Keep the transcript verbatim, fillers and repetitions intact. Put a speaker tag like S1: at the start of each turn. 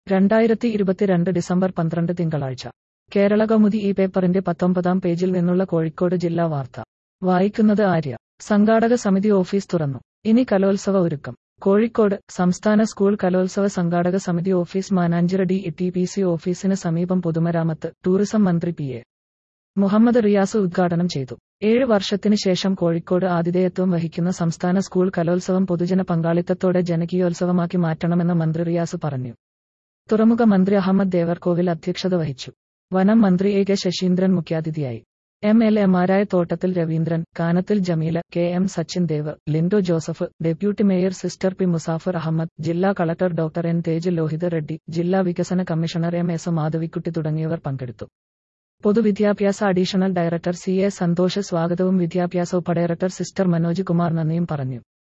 S1: രണ്ടായിരത്തി ഇരുപത്തിരണ്ട് ഡിസംബർ പന്ത്രണ്ട് തിങ്കളാഴ്ച കേരളകൗമുദി ഈ പേപ്പറിന്റെ പത്തൊമ്പതാം പേജിൽ നിന്നുള്ള കോഴിക്കോട് ജില്ലാ വാർത്ത വായിക്കുന്നത് ആര്യ. സംഘാടക സമിതി ഓഫീസ് തുറന്നു. ഇനി കലോത്സവ ഒരുക്കം. കോഴിക്കോട് സംസ്ഥാന സ്കൂൾ കലോത്സവ സംഘാടക സമിതി office Mananchira D T P C ഓഫീസിന് സമീപം പൊതുമരാമത്ത്, ടൂറിസം മന്ത്രി പി എ മുഹമ്മദ് റിയാസ് ഉദ്ഘാടനം ചെയ്തു. ഏഴ് വർഷത്തിന് ശേഷം കോഴിക്കോട് ആതിഥേയത്വം വഹിക്കുന്ന സംസ്ഥാന സ്കൂൾ കലോത്സവം പൊതുജന പങ്കാളിത്തത്തോടെ ജനകീയോത്സവമാക്കി മാറ്റണമെന്ന് മന്ത്രി റിയാസ് പറഞ്ഞു. തുറമുഖ മന്ത്രി അഹമ്മദ് ദേവർകോവിൽ അധ്യക്ഷത വഹിച്ചു. വനം മന്ത്രി എ കെ ശശീന്ദ്രൻ മുഖ്യാതിഥിയായി. എം എൽ എമാരായ Thottathil Raveendran, Kanathil Jameela, K M Sachin Dev, Linto Joseph, deputy mayor sister P Musafar Ahammed, ജില്ലാ collector doctor N Tej Lohit Reddy, ജില്ലാ വികസന കമ്മീഷണർ എം എസ് മാധവിക്കുട്ടി തുടങ്ങിയവർ പങ്കെടുത്തു. പൊതുവിദ്യാഭ്യാസ additional director C A Santhosh സ്വാഗതവും വിദ്യാഭ്യാസ ഉപഡയറക്ടർ സിസ്റ്റർ മനോജ് കുമാർ നന്ദിയും പറഞ്ഞു.